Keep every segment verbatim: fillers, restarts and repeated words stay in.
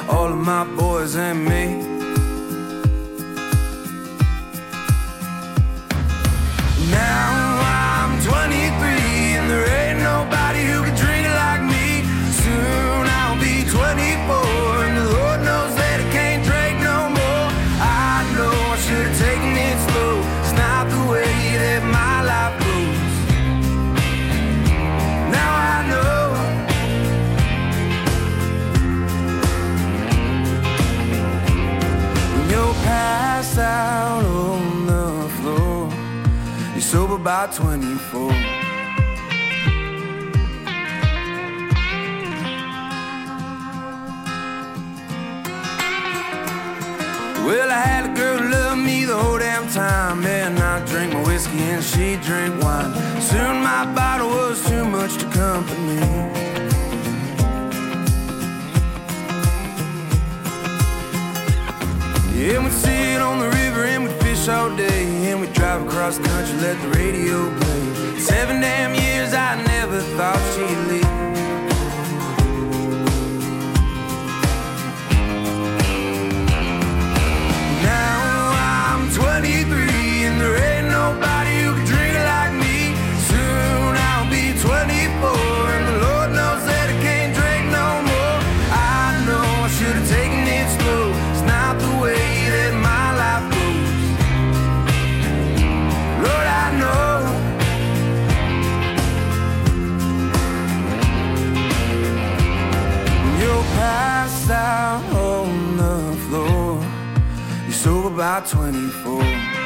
all of my boys and me. Now I'm twenty-three and there ain't nobody who can drink it like me. Soon I'll be twenty-four and the Lord knows that I can't drink no more. I know I should have taken it slow. It's not the way that my life goes. Now I know. When you're passed out on the floor, you're sober by twenty-four. Well, I had a girl who loved me the whole damn time, and I drank my whiskey and she drank wine. Soon my bottle was too much to company. Yeah, we'd sit on the river and we'd fish all day, and we'd drive across the country, let the radio play. Seven damn years I never thought she'd leave. twenty-three and there ain't nobody who can drink it like me. Soon I'll be twenty-four and the Lord knows that I can't drink no more. I know I should have taken it slow. It's not the way that my life goes. Lord, I know. When you're passed out on the floor, you're sober by twenty-four.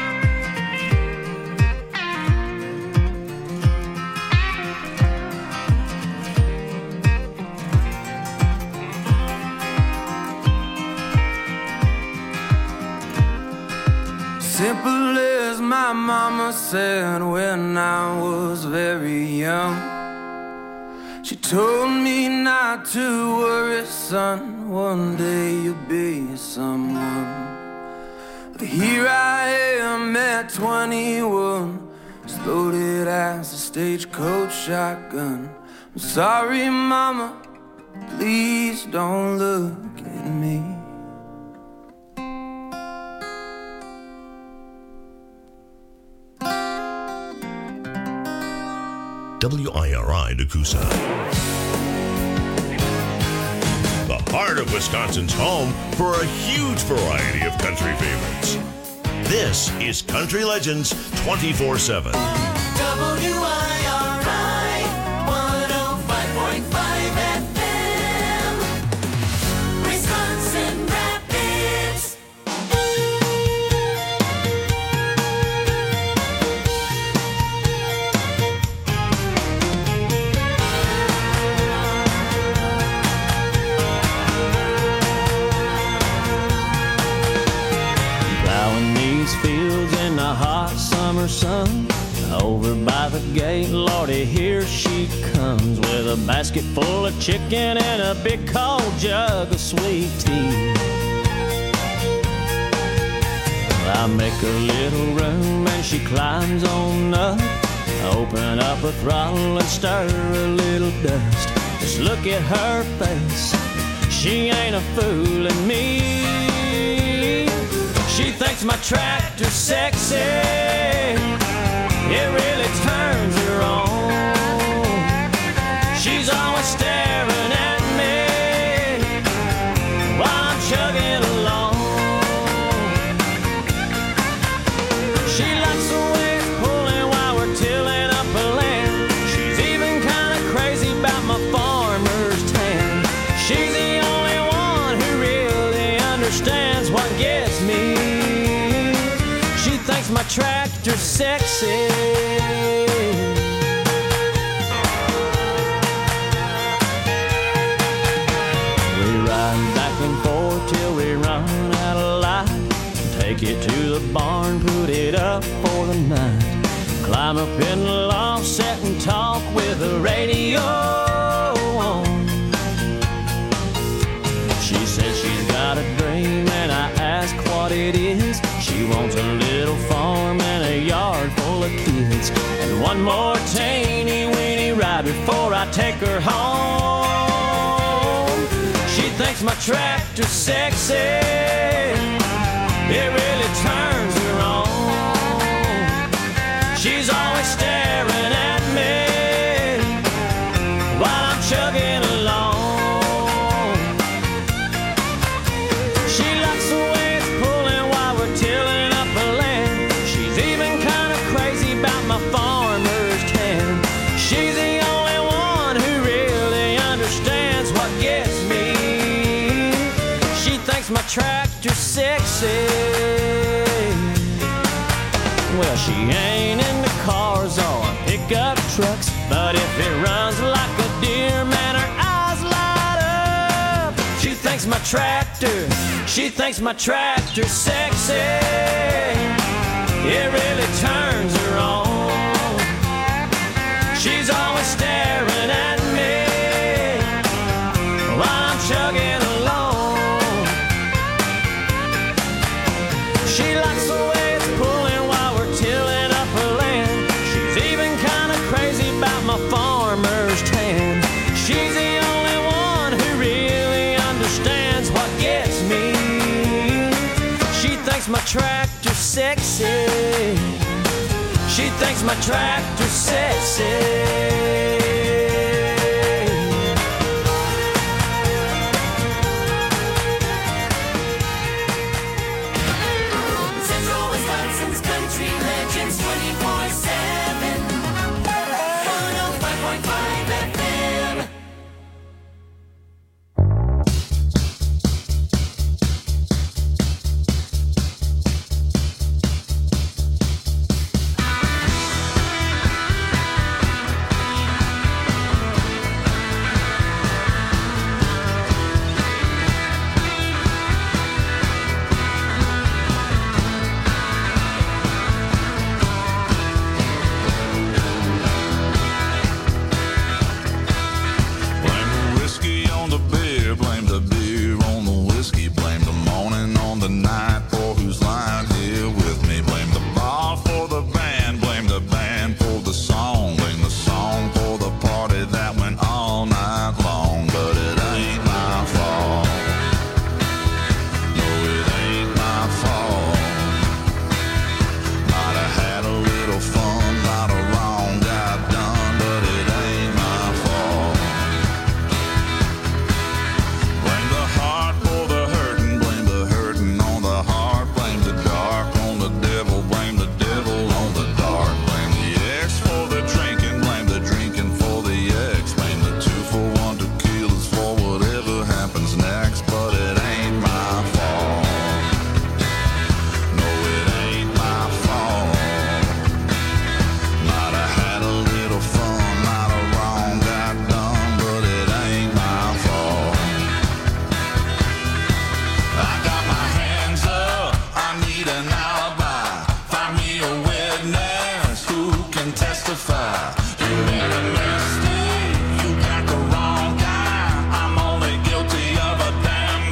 Simple as my mama said when I was very young. She told me not to worry, son, one day you'll be someone. But here I am at twenty-one, as loaded as a stagecoach shotgun. I'm sorry, mama, please don't look at me. W I R I Nakusa. The heart of Wisconsin's home for a huge variety of country favorites. This is Country Legends twenty-four seven. W I R I one oh five point five F M, Wisconsin Rapids. Fields in the hot summer sun, over by the gate, Lordy, here she comes with a basket full of chicken and a big cold jug of sweet tea. I make a little room and she climbs on up, open up her throttle and stir a little dust. Just look at her face, she ain't a fooling me. She thinks my tractor's sexy, it really turns her on. She's always staring at me while I'm chugging along. She likes the way it's pulling while we're tilling up a land. She's even kind of crazy about my farmer's tan. She's the only one who really understands what gets me. Thinks my tractor's sexy. We ride back and forth till we run out of light. Take it to the barn, put it up for the night. Climb up in the loft, sit and talk with the radio on. She says she's got a dream and I ask what it is. She wants a little farm and a yard full of kids, and one more teeny weeny ride before I take her home. She thinks thinks my tractor's sexy. It really turns her on. She's always staring at me while I'm chugging along. She likes the way it's pulling while we're tilling up the land. She's even kind of crazy about my farmer's tan. She's the only one who really understands what gets me. She thinks my tractor's sexy. Well, she ain't into cars or pickup trucks, but if it runs like a deer, man, her eyes light up. She thinks my tractor, she thinks my tractor's sexy. It really turns her on. She's always staring at me while I'm chugging along. She likes the way it's pulling while we're tilling up her land. She's even kind of crazy about my farmer's tan. She's the only one who really understands what gets me. She thinks my tractor's sexy. She thinks my tractor's sexy. Central Wisconsin's Country Legends twenty-four seven. one oh five point five F M. Blame the whiskey on the beer, blame the beer on the whiskey, blame the morning on the night for who's lying here with me. Blame the bar for the band, blame the band for the song, blame the song for the party that went all night long. But it ain't my fault. No, it ain't my fault. Might have had a little fun, lot of wrong got done, but it ain't my fault. Blame the heart for the hurting, blame the hurting on the heart, blame the dark on the devil, blame the devil on the dark, blame the ex for the drinking, blame the drinking for the ex, blame the two for one tequilas for whatever happens next, but it ain't my fault. No, it ain't my fault. Might have had a little fun, lot of wrong got done, but it ain't my fault. I got my hands up, I need an alibi. Find me a witness who can testify. You made a mistake, you got the wrong guy. I'm only guilty of a damn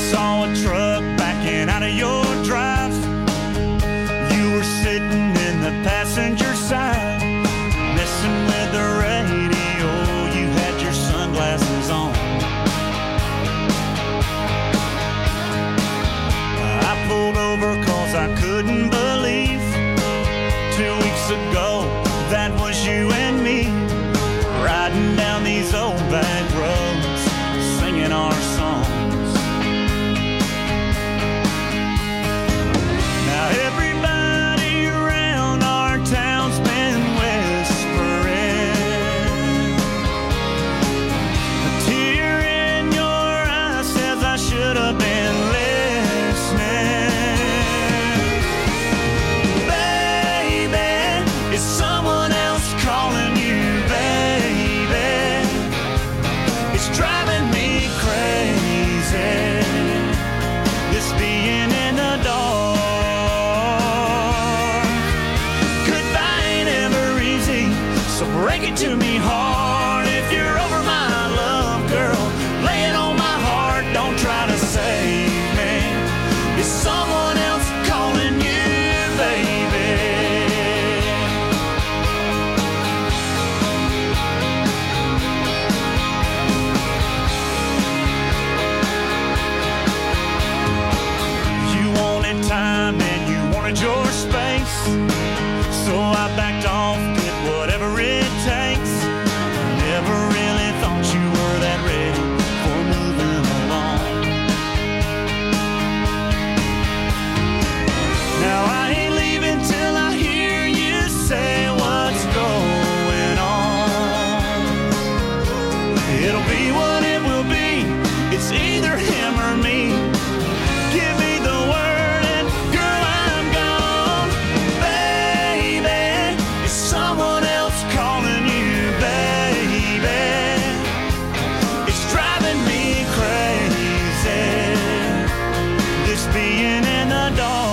saw a truck backing out of your drive. You were sitting in the passenger side, messing with the radio. You had your sunglasses on. I pulled over cause I couldn't believe two weeks ago that was you and me, riding down these old back roads, singing our songs. Now everybody around our town's been whispering. A tear in your eye says I should have been listening. Baby, is someone else calling you, baby? It's driving me crazy, this being in the dark. Goodbye ain't ever easy, so break it to me hard. If you're over my love, girl, lay it on my heart. Don't try to save me. Is someone else calling you, baby? You wanted time and you wanted your space, so I backed off, did whatever it takes. Never really thought you were that ready for moving along. Now I ain't leaving till I hear you say what's going on. It'll be what it will be, it's either him or me. Give me the word and girl, I'm gone. Baby, is someone else calling you, baby? It's driving me crazy, this being in the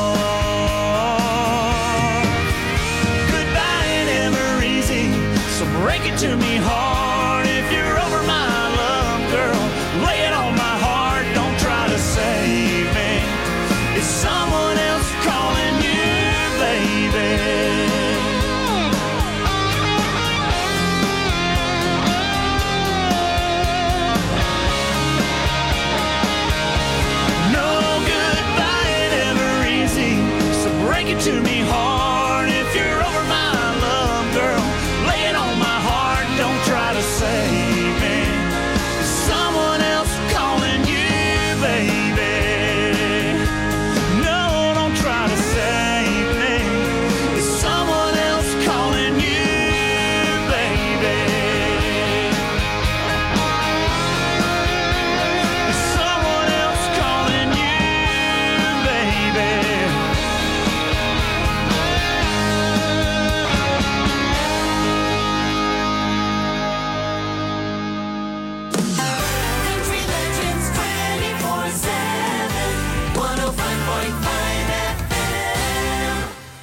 dark. Goodbye ain't ever easy, so break it to me hard. If you're over my love, girl, lay it on my heart. Don't try to save me. Is someone else calling you, baby? No, goodbye ain't ever easy, so break it to me hard. If you're over my love, girl, lay it on my heart. Don't try to save me. Is someone else calling you, baby? No, don't try to save me. Is someone else calling you, baby? Is someone else calling you, baby? Country Legends twenty-four seven, one oh five point five F M.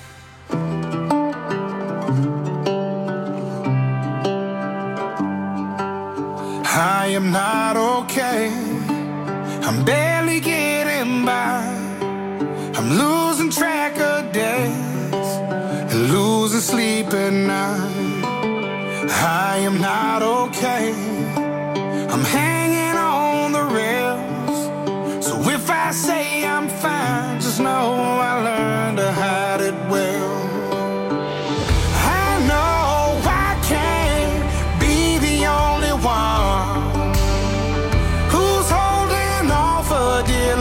I am not okay. I'm barely getting by. I'm losing track of days and losing sleep at night. I am not okay. I'm hanging on the rails. So if I say I'm fine, just know I learned to hide it well. I know I can't be the only one who's holding on for dear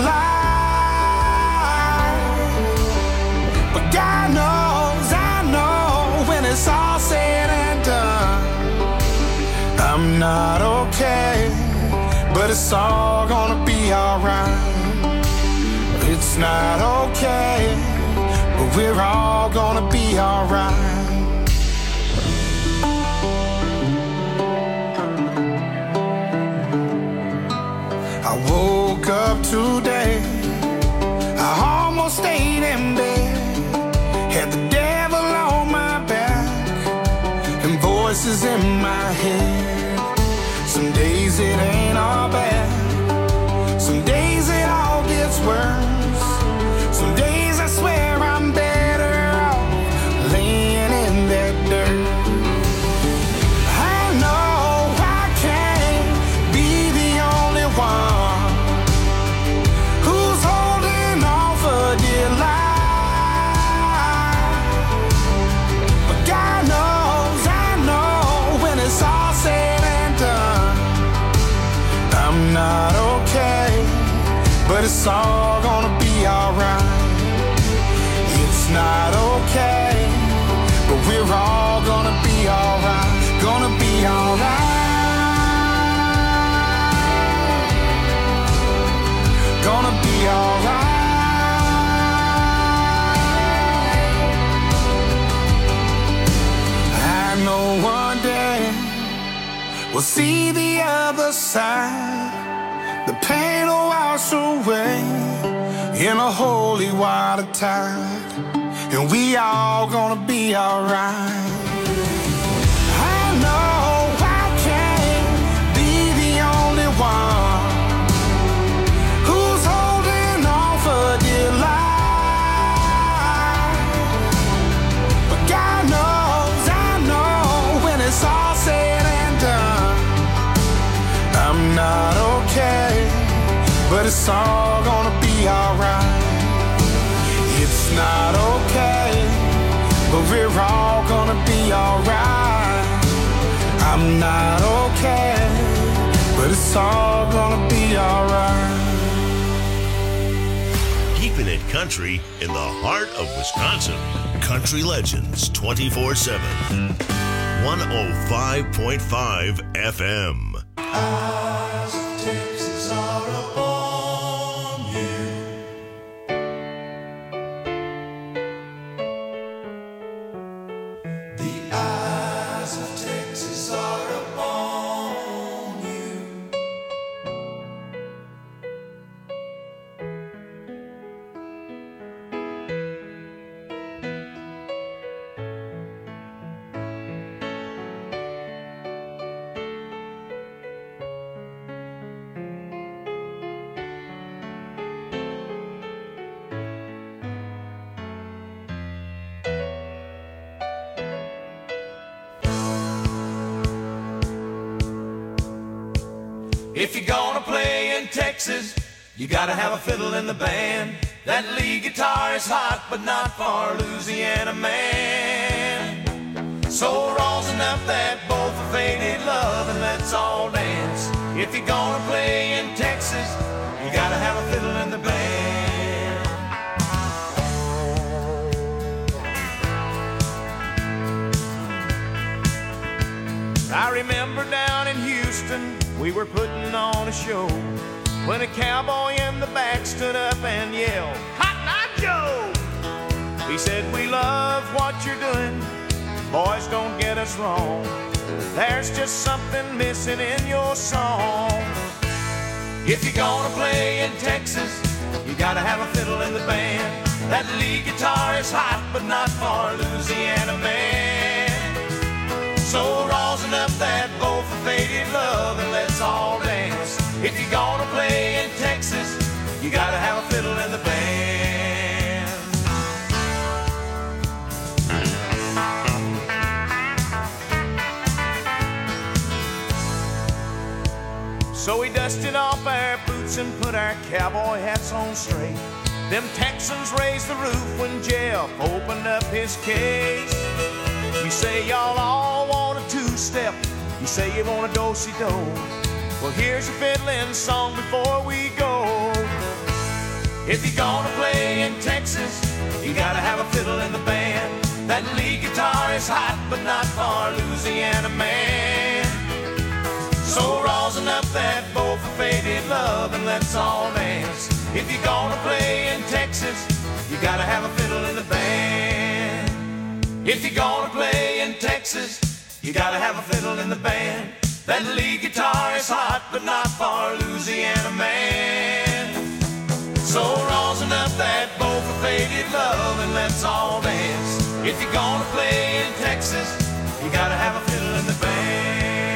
life. But God knows, I know, when it's all said and done, I'm not okay, but it's all gonna be alright. It's not okay, but we're all gonna be alright. I woke up today, I almost stayed in bed, had the devil on my back and voices in my head. Some days it ain't all bad, some days it all inside. The pain will wash away in a holy water tide, and we all gonna be alright. I know I can't be the only one who's holding on for dear life, but God knows, I know when it's all said and done, I'm not okay, but it's all gonna be alright. It's not okay, but we're all gonna be alright. I'm not okay, but it's all gonna be alright. Keeping it country in the heart of Wisconsin. Country Legends twenty-four seven. one oh five point five F M. Eyes of Texas are upon you. The eyes of Texas are upon you. If you're gonna play in Texas, you gotta have a fiddle in the band. That lead guitar is hot, but not for Louisiana man. So rosin up that bowl for faded love and let's all dance. If you're gonna play in Texas, you gotta have a fiddle in the band. I remember down in Houston, we were putting on a show when a cowboy in the back stood up and yelled, "Cotton Eye Joe!" He said, "We love what you're doing, boys, don't get us wrong. There's just something missing in your song. If you're gonna play in Texas, you gotta have a fiddle in the band. That lead guitar is hot, but not for Louisiana man. So rosin up that bowl for faded love and let's all dance. If you're gonna play in Texas, you gotta have a fiddle in the band." So we dusted off our boots and put our cowboy hats on straight. Them Texans raised the roof when Jeff opened up his case. You say y'all all want a two-step, you say you want a do-si-do. Well, here's a fiddling song before we go. If you're gonna play in Texas, you gotta have a fiddle in the band. That lead guitar is hot, but not for Louisiana man. So rosin up that bowl for faded love and let's all dance. If you're gonna play in Texas, you gotta have a fiddle in the band. If you're gonna play in Texas, you gotta have a fiddle in the band. That lead guitar is hot, but not for Louisiana man. So rosin up that bowl for faded love and let's all dance. If you're gonna play in Texas, you gotta have a fiddle in the band.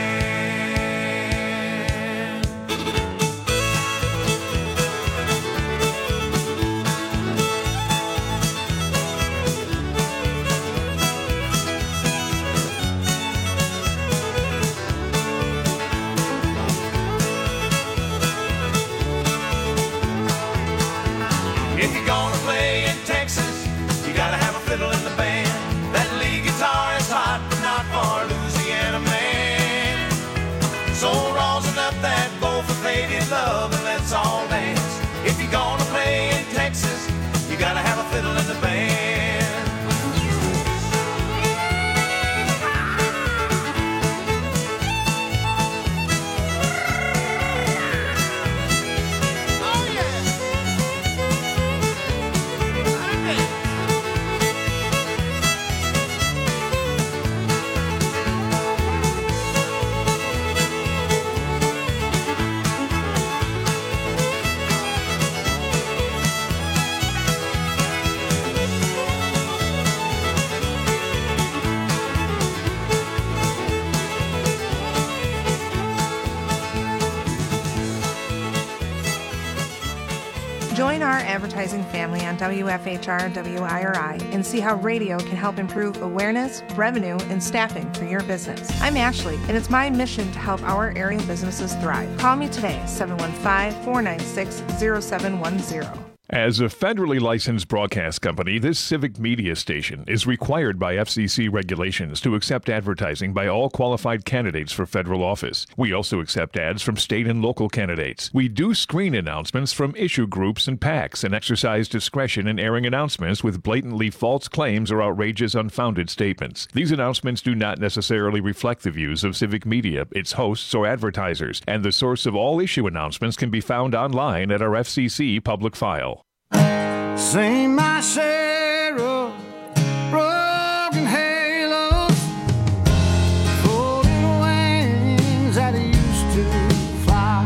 If you're gonna play in Texas, you gotta have a fiddle in the band. That lead guitar is hot, but not for Louisiana man. So rosin up that bowl for faded love and let's all dance. If you're gonna play in Texas, you gotta have a fiddle in the band. advertising family on W F H R and W I R I and see how radio can help improve awareness, revenue, and staffing for your business. I'm Ashley, and it's my mission to help our area businesses thrive. Call me today, seven one five, four nine six, zero seven one zero. As a federally licensed broadcast company, this civic media station is required by F C C regulations to accept advertising by all qualified candidates for federal office. We also accept ads from state and local candidates. We do screen announcements from issue groups and PACs and exercise discretion in airing announcements with blatantly false claims or outrageous, unfounded statements. These announcements do not necessarily reflect the views of civic media, its hosts, or advertisers, and the source of all issue announcements can be found online at our F C C public file. Sing my share of broken halos, folded wings that used to fly.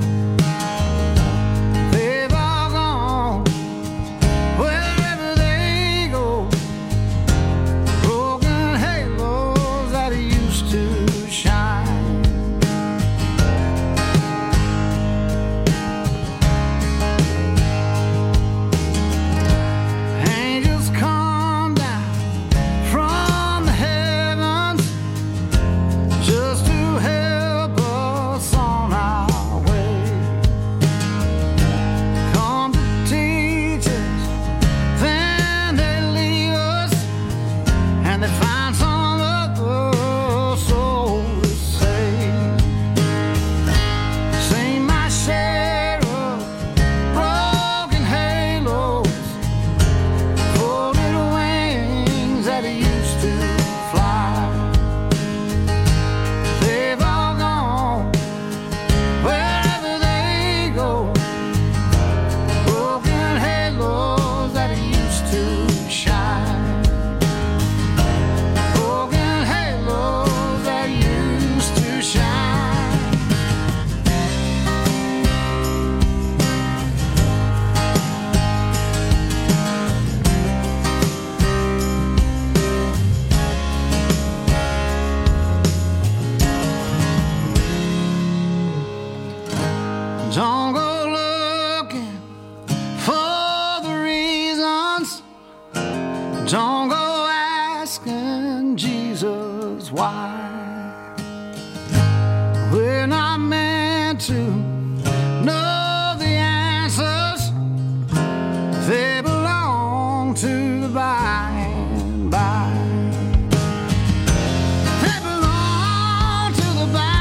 They've all gone wherever they go. Broken halos that used to shine. Don't go looking for the reasons. Don't go asking Jesus why. We're not meant to know the answers. They belong to the by and by. They belong to the by.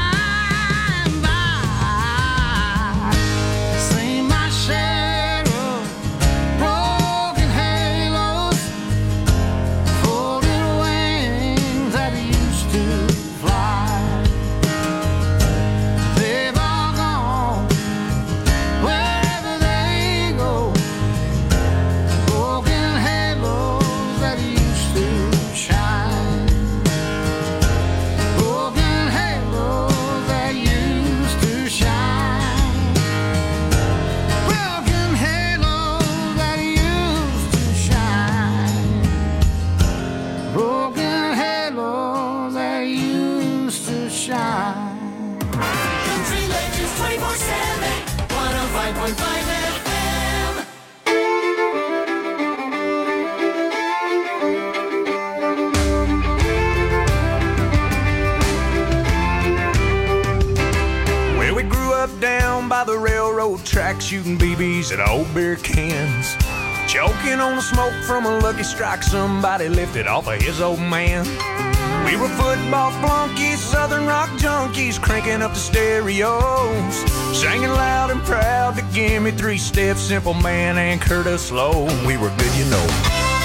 The railroad tracks, shooting B Bs at old beer cans, choking on the smoke from a Lucky Strike somebody lifted off of his old man. We were football flunkies, southern rock junkies, cranking up the stereos, singing loud and proud to Give Me Three Steps, Simple Man, and Curtis Lowe. We were good, you know.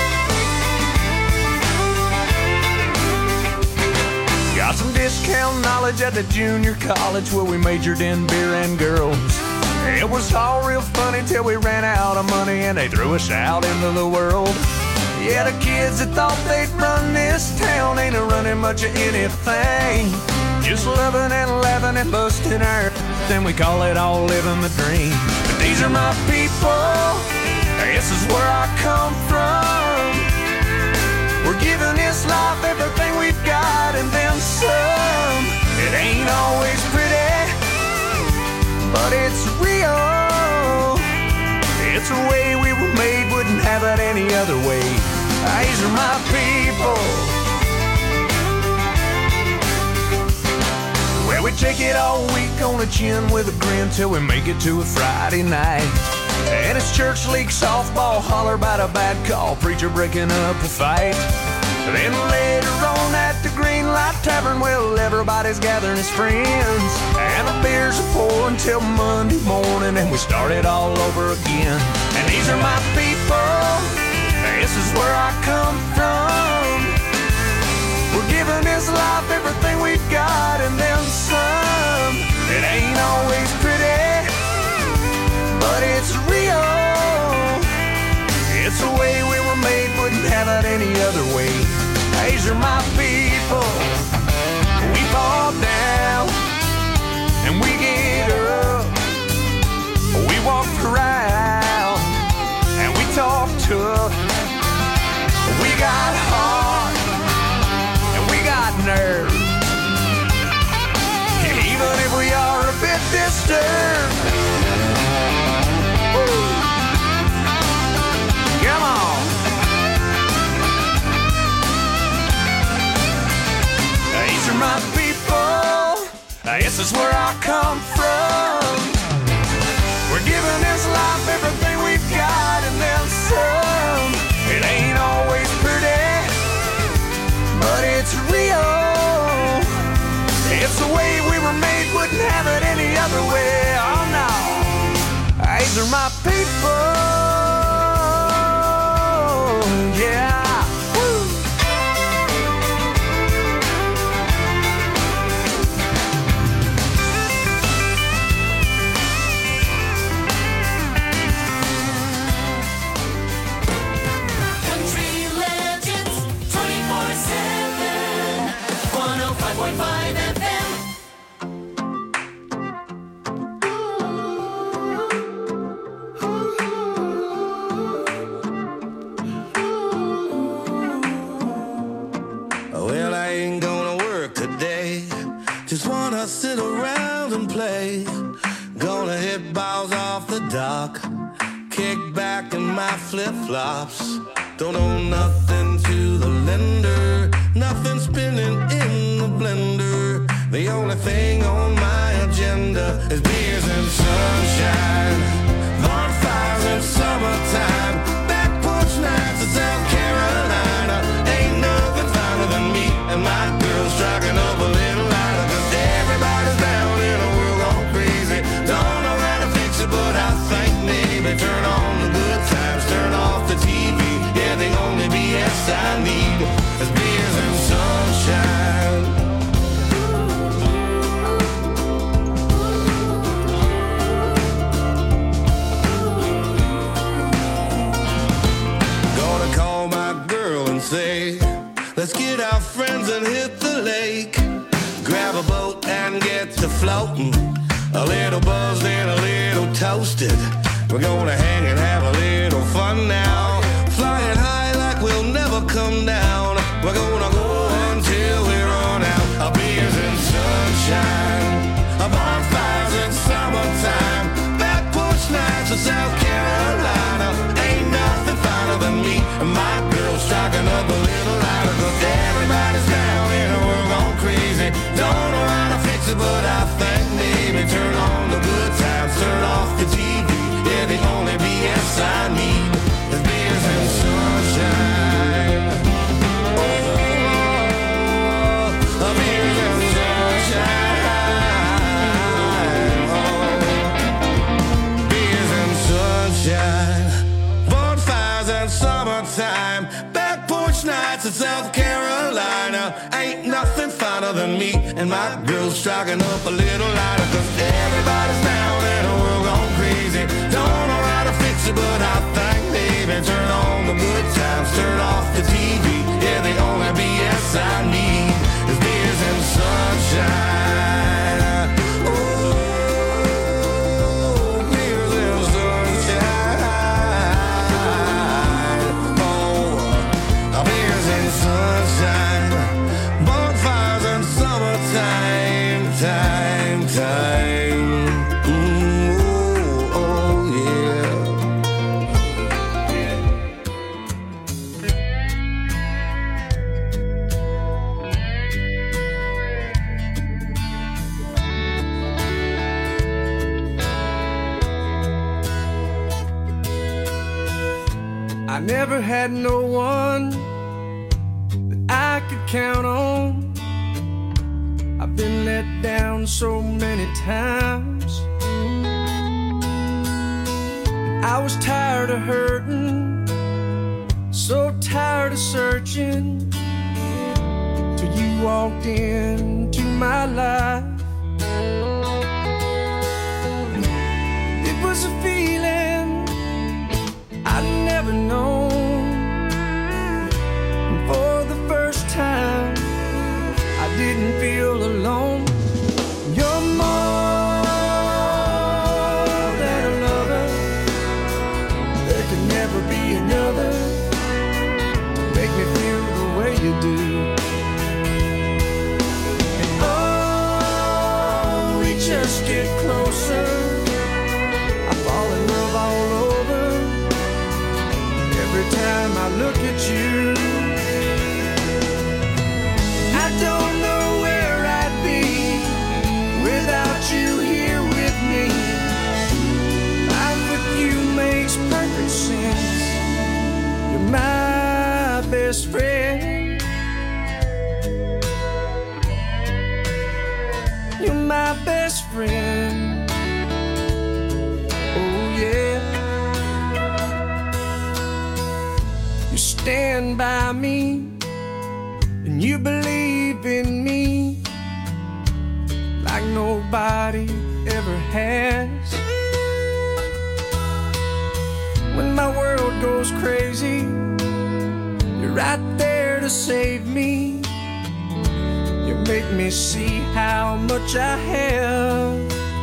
Got some discount knowledge at the junior college where we majored in beer and girls. It was all real funny till we ran out of money and they threw us out into the world. Yeah, the kids that thought they'd run this town ain't a running much of anything. Just loving and laughing and busting our then we call it all living the dream. But these are my people, this is where I come from. We're giving this life everything we've got and then some. It ain't always pretty, but it's real. It's the way we were other way. These are my people. Well, we take it all week on the chin with a grin till we make it to a Friday night. And it's church league softball, holler about a bad call, preacher breaking up a fight. Then later on at the Green Light Tavern, well, everybody's gathering as friends, and the beers are pouring till Monday morning, and we start it all over again. And these are my people, this is where I come from. We're giving this life everything we've got and then some. It ain't always pretty, but it's real. It's the way we were made, wouldn't have it any other way. These are my people. We fall down and we get up. We walk around and we talk tough. We got heart and we got nerve. Even if we are a bit disturbed. Woo. Come on. These are my people. This is where I come from. We're giving this life everything we've got and then some. It ain't always pretty, but it's real. It's the way we were made, wouldn't have it any other way. Oh no. These are my people. Yeah. Woo. Country Legends twenty-four seven, one oh five point five F M. Well, I ain't gonna work today. Just wanna sit around and play. Gonna hit balls off the dock. Kick back in my flip-flops. Don't owe nothing to the lender. Nothing spinning in the blender. The only thing on my agenda is beers and sunshine, bonfires in summertime, back porch nights in South Carolina. Ain't nothing finer than me and my girls striking up a little lighter. Cause everybody's down in a world gone crazy. Don't know how to fix it, but I think maybe turn on the good times, turn off the T V. Yeah, the only B S I need is beers and sunshine. Gonna call my girl and say, let's get our friends and hit the lake. Grab a boat and get to floating. A little buzzed and a little toasted. We're gonna hang and have a little fun now. Flying high like we'll never come down. We're gonna go until we run out. Our beers and sunshine, our bonfires in summertime, back porch nights in South Carolina. Ain't nothing finer than me and my girls striking up a little lighter. Cause everybody's down in a world gone crazy. Don't know how to fix it, but I think maybe turn on the good times, turn off the T V. Yeah, the only B S I need is beers and sunshine. Oh, oh, beers and sunshine. Oh, beers and sunshine, bonfires and summertime, back porch nights in South Carolina. Ain't nothing finer than me and my girls striking up a little lighter. Cause everybody's down in a world gone crazy. Don't know how to fix it, but I think maybe turn on the good times, turn off the T V. Yeah, the only B S I need is beers and sunshine. Oh, beers and sunshine. Oh, beers and sunshine, bonfires and summertime, time, time. Ooh, oh, yeah. never had no one that I could count on. I've been let down so many times. I was tired of hurting, so tired of searching, till you walked into my life. It was a feeling I'd never known. And for the first time, I didn't feel alone. You're more than a lover. There could never be another to make me feel the way you do. And oh, we just get closer. I fall in love all over. Every time I look at you, I don't know where I'd be without you here with me. Life with you makes perfect sense. You're my best friend. You're my best friend. Oh yeah. You stand by me and you believe in me like nobody ever has. When my world goes crazy, you're right there to save me. You make me see how much I have,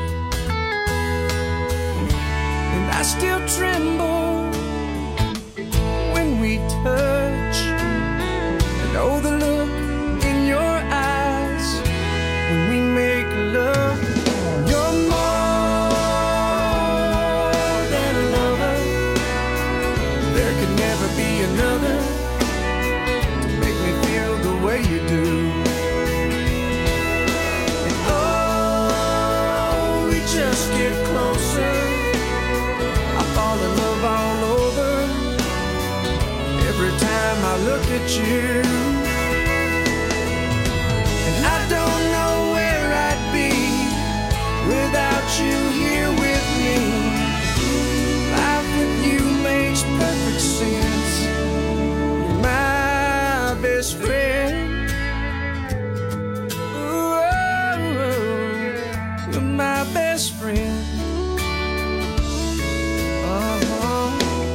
and I still tremble when we touch. And oh, the look in your eyes when we make love. You're more than a lover. There could never be another to make me feel the way you do. And oh, we just get closer. I fall in love all over. Every time I look at you, and I don't know where I'd be without you here with me. Life with you makes perfect sense. You're my best friend. Ooh, you're my best friend. Uh-huh.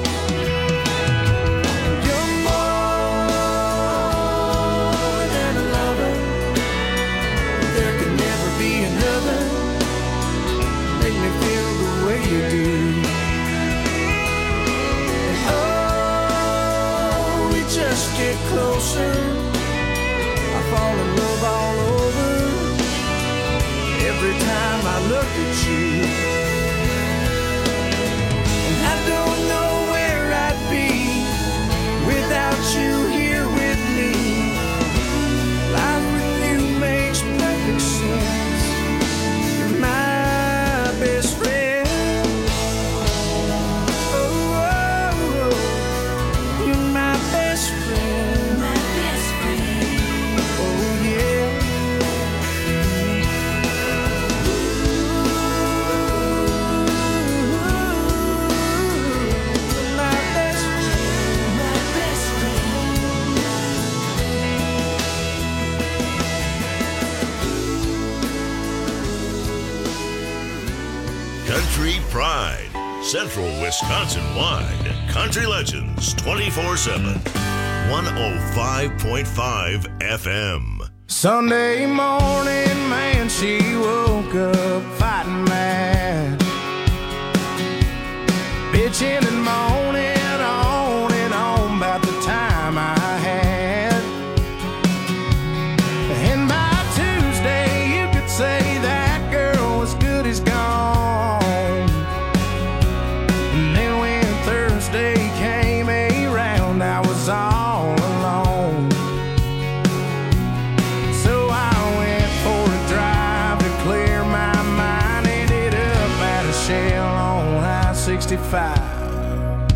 You're more than a lover. There could never be another. Make me feel the way you do. And oh, we just get closer. I fall in love all over. Every time I look at you, and I don't know where I'd be without you here with me. Life with you makes perfect sense. You're my best friend. Oh, oh, oh. You're my best friend. My best friend. Oh yeah. You're my best friend. My best friend. Country Pride, Central Wisconsin wide. Country Legends twenty-four seven. one oh five point five F M. Sunday morning, man, she woke up fighting mad, bitching and moaning on and on about the time I had. And by Tuesday, you could say that girl was good as gone. And then when Thursday came around, I was all alone. So I went for a drive to clear my mind. Ended up at a Shell on I sixty-five.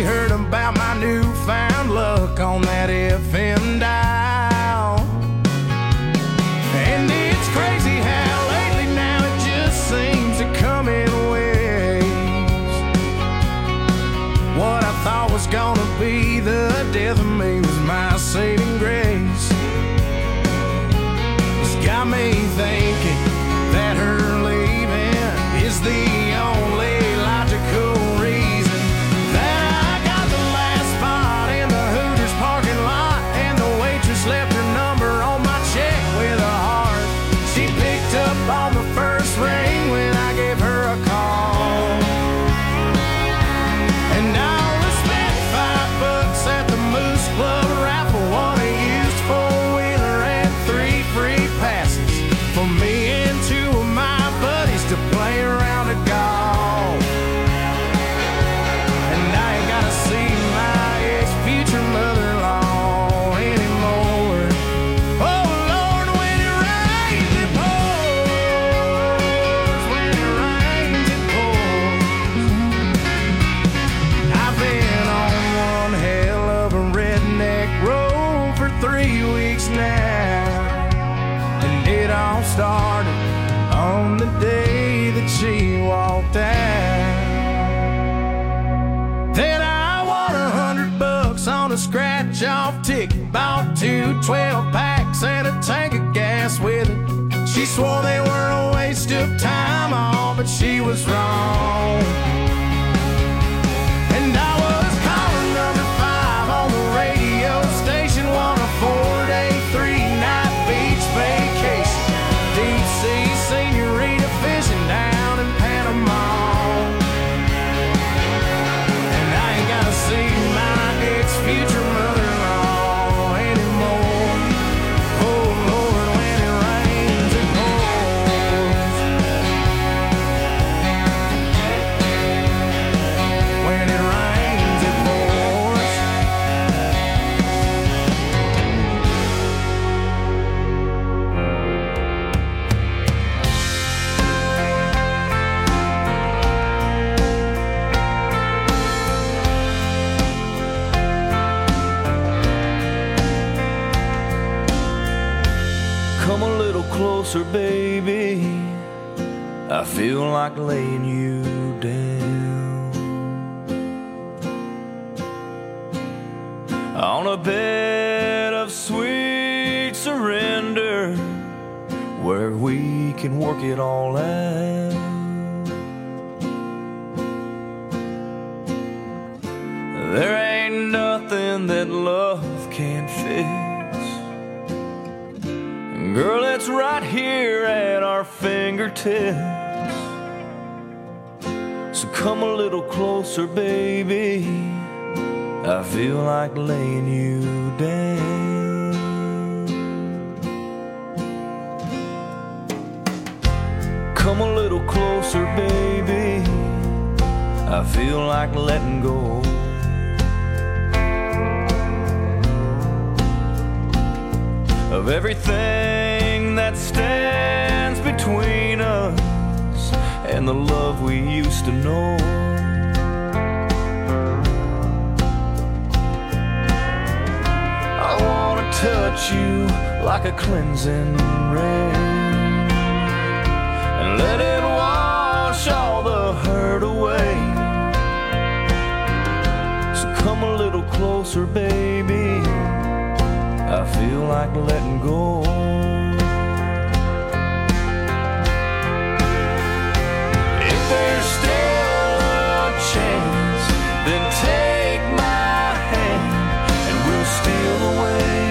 heard about my newfound luck on that F M dial. And it's crazy how lately now it just seems to come in waves. What I thought was gonna be the death of me was my saving grace. It's got me thinking that her leaving is the only logical reason that I got the last spot in the Hooters parking lot, and the waitress left her number on my check with a heart. She picked up on the first ring when I gave her a call, and I only spent five bucks at the Moose Club raffle, won a used four-wheeler and three free passes for me and two of my buddies to play around a golf. And I ain't gotta see my ex-future mother-in-law anymore. Oh Lord, when it rains it pours, when it rains it pours. I've been on one hell of a redneck road for three weeks now, and it all started on the day that she walked out. Then I won a hundred bucks on a scratch-off ticket, bought two twelve packs and a tank of gas with it. She swore they were a waste of time, all but she was wrong. And I was caller number five on the radio station, won a four-day, three-night beach vacation, deep sea senorita fishing down in Panama. And I ain't gotta see my ex-future mother-in-law anymore. Oh Lord, when it rains it pours. When it rains it pours. Come a little closer, baby. I feel like laying you down on a bed of sweet surrender where we can work it all out. There ain't nothing that love can't fix. Girl, it's right here at our fingertips. So come a little closer, baby. I feel like laying you down. Come a little closer, baby. I feel like letting go. Of everything that stands between us and the love we used to know. I wanna touch you like a cleansing rain and let it wash all the hurt away. So come a little closer, baby. I feel like letting go. If there's still a chance, then take my hand and we'll steal away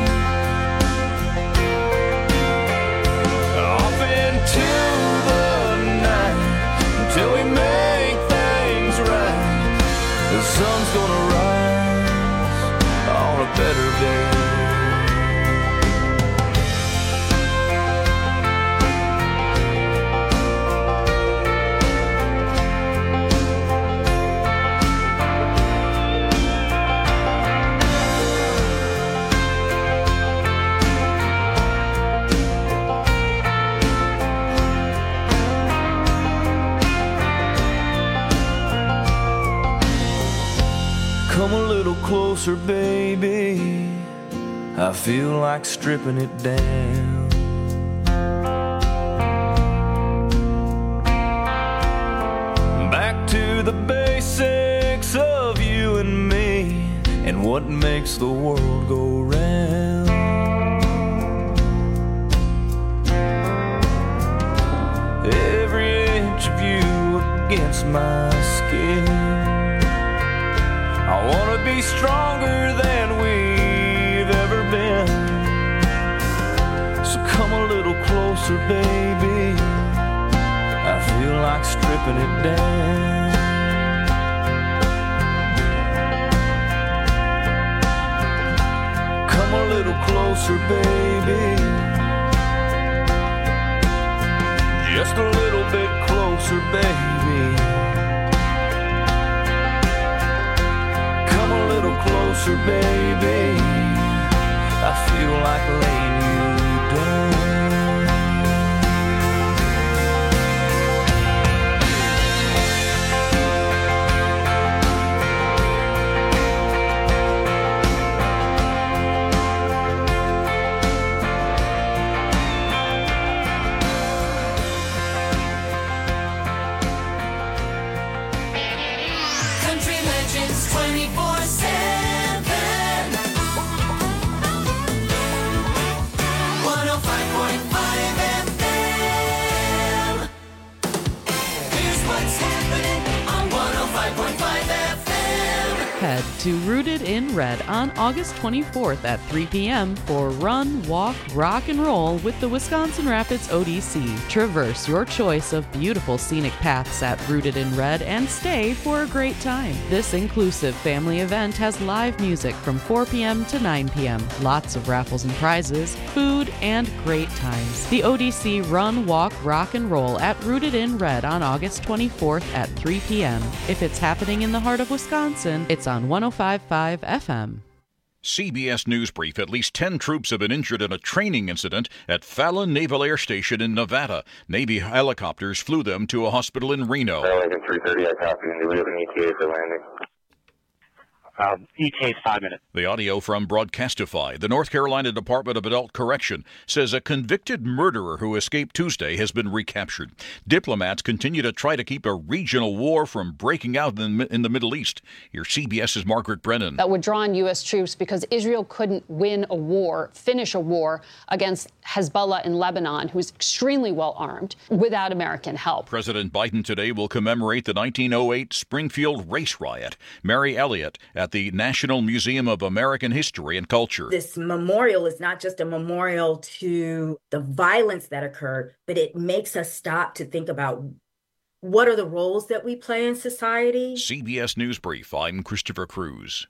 off into the night until we make things right. The sun's gonna rise on a better day. little closer, baby. I feel like stripping it down. Back to the basics of you and me, and what makes the world go round. Every inch of you against my skin. I wanna be stronger than we've ever been. So come a little closer, baby. I feel like stripping it down. Come a little closer, baby. Just a little bit closer, baby. Come a little closer, baby. I feel like laying you down. twenty-four seven one oh five point five F M. Here's what's happening on one oh five point five F M. Head to Rooted in Red on August twenty-fourth at three p.m. for Run, Walk, Rock and Roll with the Wisconsin Rapids O D C. Traverse your choice of beautiful scenic paths at Rooted in Red and stay for a great time. This inclusive family event has live music from four p.m. to nine p.m., lots of raffles and prizes, food, and great times. The O D C Run, Walk, Rock and Roll at Rooted in Red on August twenty-fourth at three p.m. If it's happening in the heart of Wisconsin, it's on one oh five point five F M. C B S News Brief. At least ten troops have been injured in a training incident at Fallon Naval Air Station in Nevada. Navy helicopters flew them to a hospital in Reno. Lincoln three thirty, I copy, and we have an E T A for landing. Um, E T A is five minutes. The audio from Broadcastify. The North Carolina Department of Adult Correction says a convicted murderer who escaped Tuesday has been recaptured. Diplomats continue to try to keep a regional war from breaking out in, in the Middle East. Here's CBS's Margaret Brennan. That would draw on U S troops because Israel couldn't win a war, finish a war against Hezbollah in Lebanon, who's extremely well armed, without American help. President Biden today will commemorate the nineteen oh eight Springfield race riot. Mary Elliott at the National Museum of American History and Culture. This memorial is not just a memorial to the violence that occurred, but it makes us stop to think about what are the roles that we play in society. C B S News Brief. I'm Christopher Cruz.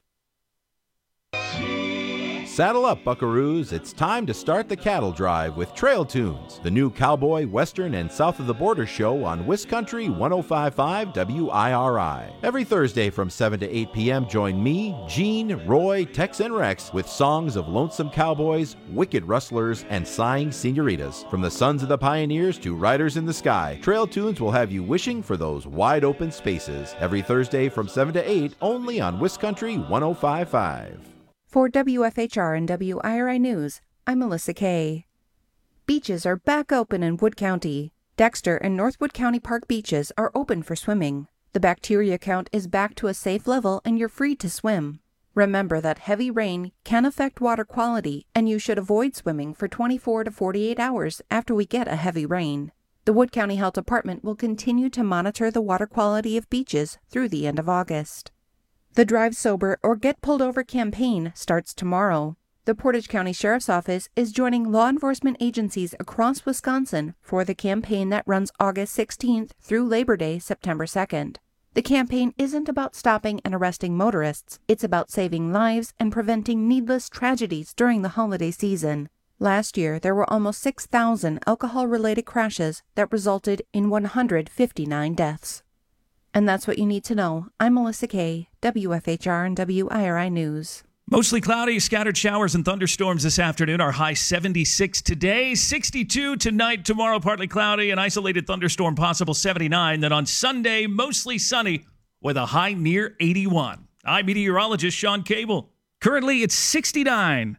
Saddle up, buckaroos. It's time to start the cattle drive with Trail Tunes, the new cowboy, western, and south of the border show on Wiscountry one oh five point five W I R I. Every Thursday from seven to eight p.m., join me, Gene, Roy, Tex, and Rex with songs of lonesome cowboys, wicked rustlers, and sighing senoritas. From the sons of the pioneers to riders in the sky, Trail Tunes will have you wishing for those wide open spaces. Every Thursday from seven to eight, only on Wiscountry one oh five point five. For W F H R and W I R I News, I'm Melissa Kay. Beaches are back open in Wood County. Dexter and Northwood County Park beaches are open for swimming. The bacteria count is back to a safe level and you're free to swim. Remember that heavy rain can affect water quality and you should avoid swimming for twenty-four to forty-eight hours after we get a heavy rain. The Wood County Health Department will continue to monitor the water quality of beaches through the end of August. The Drive Sober or Get Pulled Over campaign starts tomorrow. The Portage County Sheriff's Office is joining law enforcement agencies across Wisconsin for the campaign that runs August sixteenth through Labor Day, September second. The campaign isn't about stopping and arresting motorists. It's about saving lives and preventing needless tragedies during the holiday season. Last year, there were almost six thousand alcohol-related crashes that resulted in one hundred fifty-nine deaths. And that's what you need to know. I'm Melissa Kay, W F H R and W I R I News. Mostly cloudy, scattered showers and thunderstorms this afternoon. Our high seventy-six today, sixty-two tonight, tomorrow partly cloudy, an isolated thunderstorm possible seventy-nine. Then on Sunday, mostly sunny with a high near eighty-one. I'm meteorologist Sean Cable. Currently, it's sixty-nine.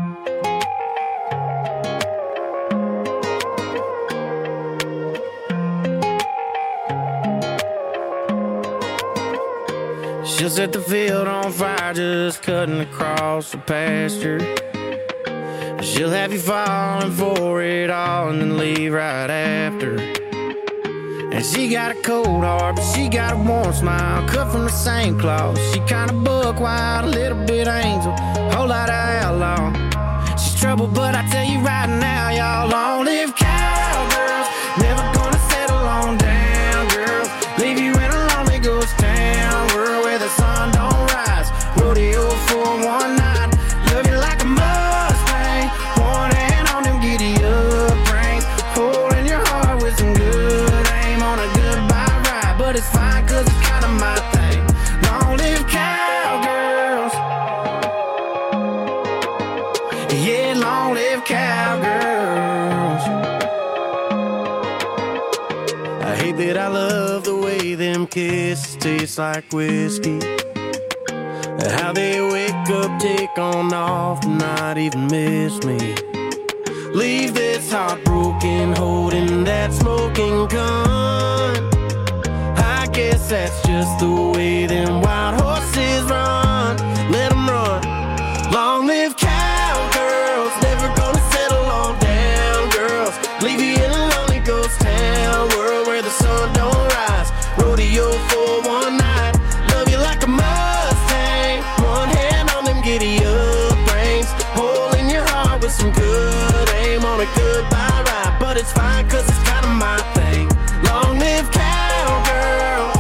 She'll set the field on fire just cutting across the pasture. She'll have you falling for it all and then leave right after. And she got a cold heart, but she got a warm smile, cut from the same cloth. She kinda buck wild, a little bit angel, whole lot of outlaw. She's trouble, but I tell you right now, y'all, long live cowgirls. Never gonna settle on down, girls. Leave you in a lonely ghost town, world where the sun don't rise. Rodeo for one night, love you like a Mustang. One hand on them giddy up reins, holding your heart with some good aim on a goodbye ride. But it's fine, cause it's kinda my thing. Long live cowgirls. Yeah, long live cowgirls. I hate that I love the way them kisses taste like whiskey. How they wake up, take on off, not even miss me. Leave this heartbroken, holding that smoking gun. I guess that's just the way them wild horses run. Let them run. Long live cowgirls, never gonna settle on down, girls. Leave you in a lonely ghost town, world where the sun don't rise. Rodeo for one night, love you like a Mustang. One hand on them giddy up reins, holding your heart with some good aim on a goodbye ride. But it's fine, cause it's kinda my thing. Long live cowgirls.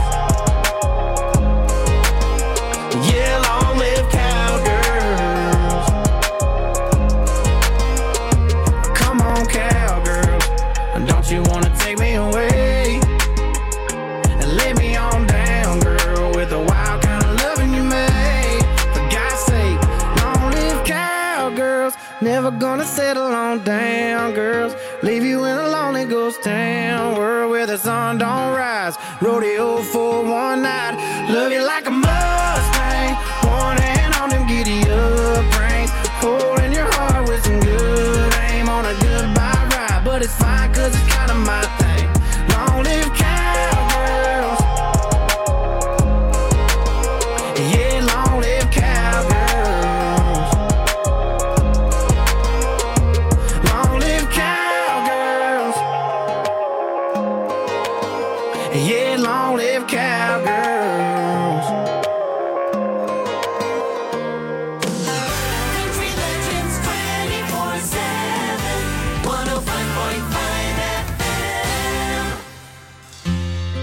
Yeah, long live cowgirls. Come on, cowgirls, don't you wanna take me away and lay me on down, girl, with the wild kind of loving you made. For God's sake, long live cowgirls. Never gonna settle on down, girls. Leave you in a lonely ghost town, world where the sun don't rise. Rodeo for one night, love you like a Mustang. One hand on them giddy up reins, holding your heart with some good aim on a goodbye ride. But it's fine, cause it's kinda my thing. Long live cowgirls. Yeah, long live cowgirls. Long live cowgirls. Yeah, long live cowgirls. Country Legends twenty-four seven, one oh five point five F M.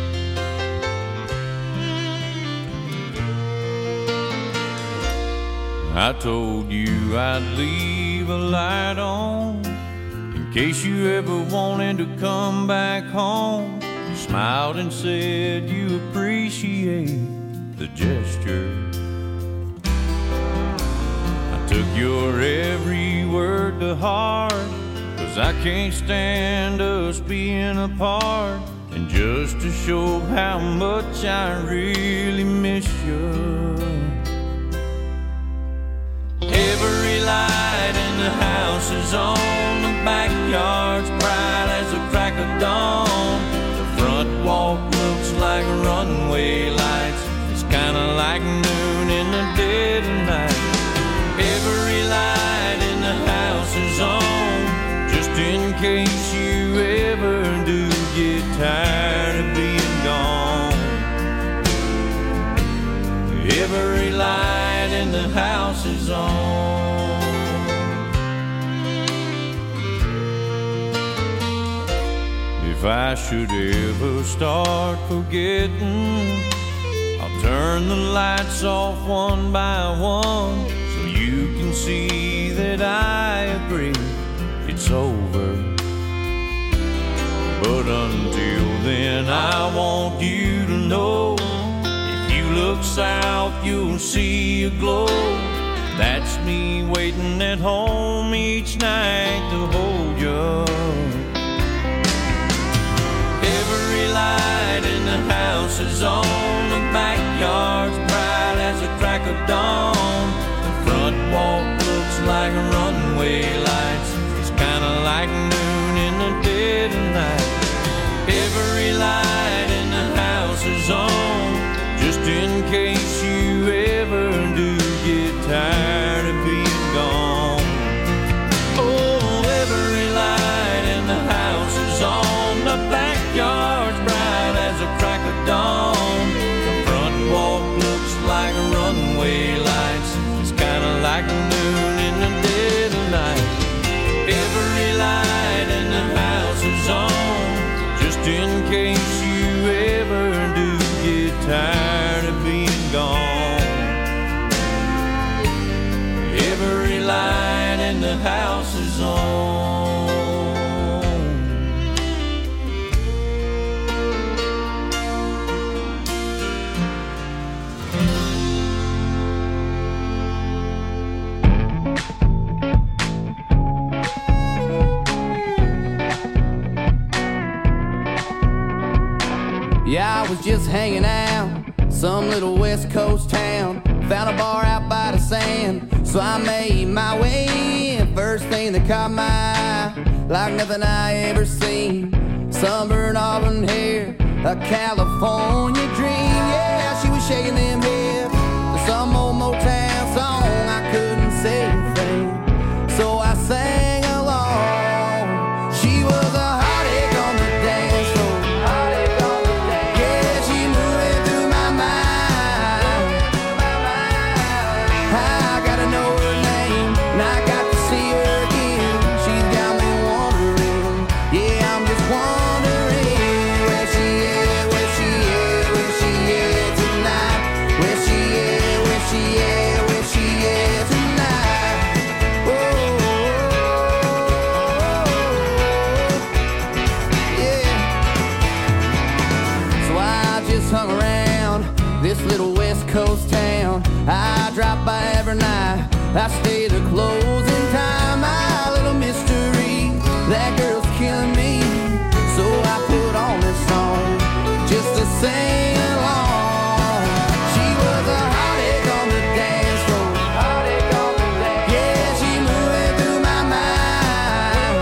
I told you I'd leave a light on in case you ever wanted to come back home. You smiled and said you appreciate the gesture. I took your every word to heart, cause I can't stand us being apart. And just to show how much I really miss you, every light in the house is on, the backyard's bright as the crack of dawn. The front walk looks like runway lights, it's kinda like noon in the dead of night. Every light in the house is on, just in case you ever do get tired of being gone. Every light in the house is on. If I should ever start forgetting, I'll turn the lights off one by one, so you can see that I agree it's over. But until then, I want you to know, if you look south, you'll see a glow. That's me waiting at home each night to hold you. Every light in the house is on, the backyard's bright as a crack tired of being gone. Every light in the house is on. Yeah, I was just hanging out, some little West Coast town. Found a bar out by the sand, so I made my way in. First thing that caught my eye, like nothing I ever seen. Sunburned auburn hair, a California dream. Yeah, she was shaking them hips to some old Motown song. I couldn't say a thing, so I sang along. She was a heartache on the dance floor. This little West Coast town I drop by every night. I stay the closing time. My little mystery, that girl's killing me. So I put on this song just to sing along. She was a heartache on the dance floor. Heartache on the dance. Yeah, she moving through my mind.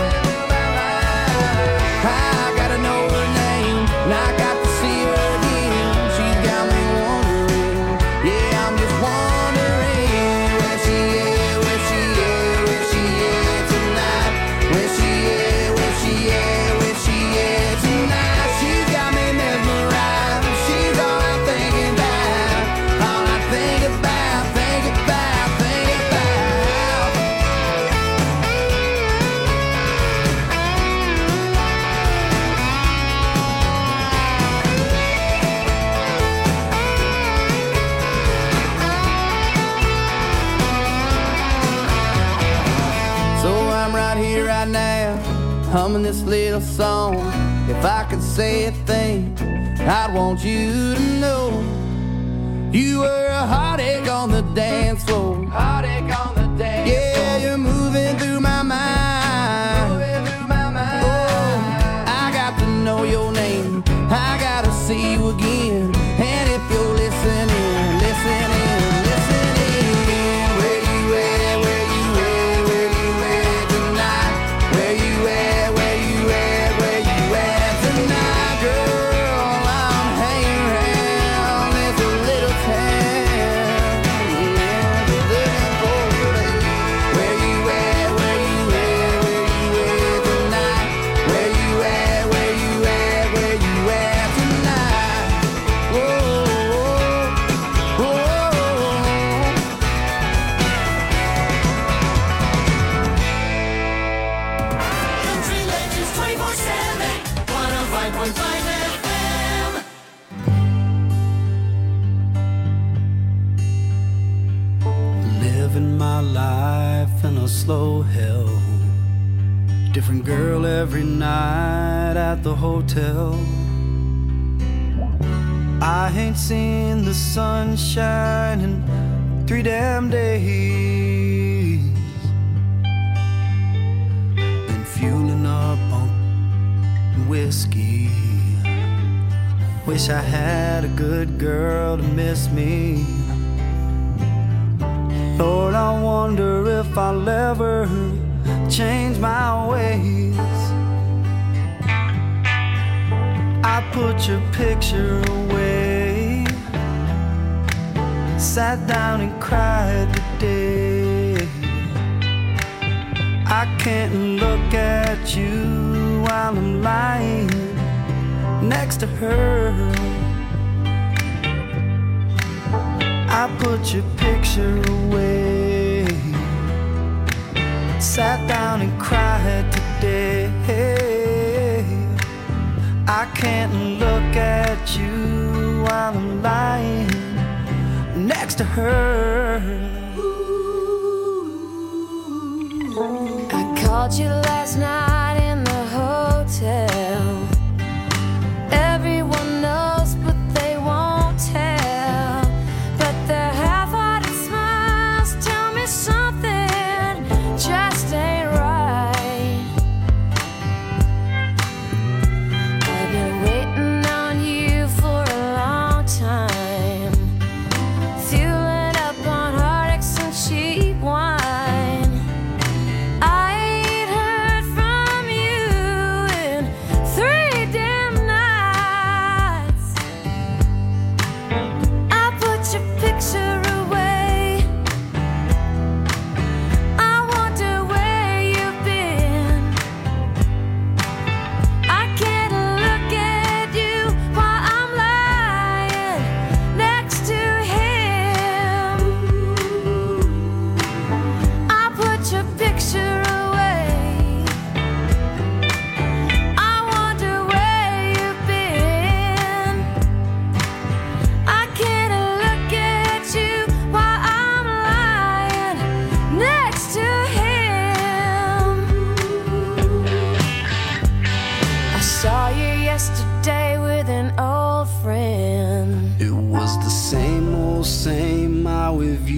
I gotta know her name, and I got to see her again. She's got me wondering. Yeah, I'm just wondering where she is, where she is, where she is tonight. Where she is, where she is, where she is tonight. She got me mesmerized. She's all I'm thinking about. All I think about, think about, think about. So I'm right here, right now, humming this little song. If I could say a thing, I'd want you to know you were a heartache on the dance floor. Heartache on the dance floor. Yeah, you're moving through my mind. Moving through my mind. Oh, I got to know your name. I gotta see you again. And if you're listening, listening, listening, where you at, where you at, where you at tonight? Where you at, where you at, where you at tonight? Girl, I'm hanging around this little town. Yeah, looking for you. Where you at, where you at, where you at tonight? Where you at, where you at, where you at tonight? Whoa, whoa, whoa. Country Legends twenty-four seven, one oh five point five F M. Living my life in a slow hell. Different girl every night at the hotel. I ain't seen the sunshine in three damn days. Been fueling up on whiskey. Wish I had a good girl to miss me. Lord, I wonder if I'll ever change my ways. I put your picture away, sat down and cried today. I can't look at you while I'm lying next to her. I put your picture away, sat down and cried today. I can't look at you while while I'm lying next to her. I called you last night in the hotel. Everyone knows, but they won't tell. But their half-hearted smiles tell me something just ain't right. I've been waiting on you for a long time, fueling up on heartaches and cheap wine. I ain't heard from you in three damn nights. I put your picture away. I wonder where you've been. I can't look at you while I'm lying next to him. I put your picture away. I wonder where you've been. I can't look at you while I'm lying next to him. I saw you yesterday with an old friend. It was the same old same, I with you.